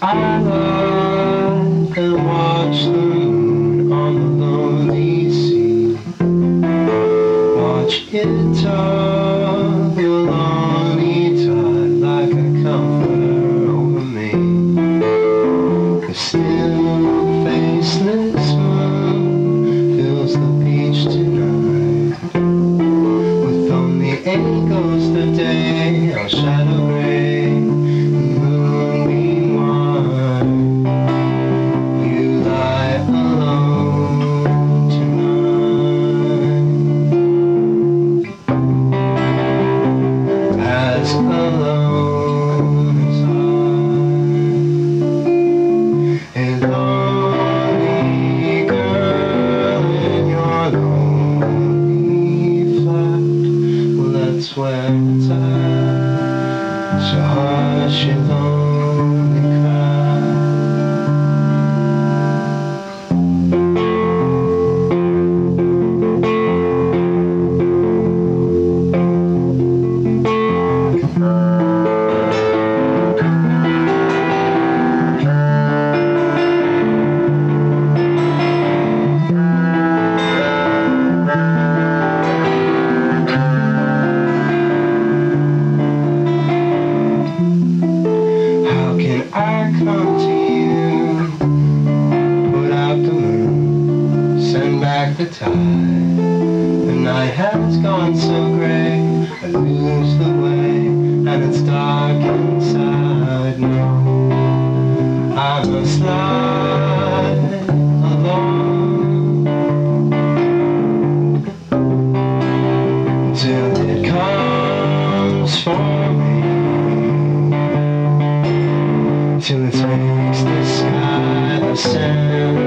I lie and watch the moon on the lonely sea. Watch it tug the lonely tide like a comforter over me. The still faceless moon fills the beach tonight with only a ghost of day, our shadow gray. Where it's at, so hush your lonely I come to you, put out the moon, send back the tide. The night has gone so gray, I lose the way, and it's dark inside. No, I must lie alone till it comes for me. Till it takes the sky to send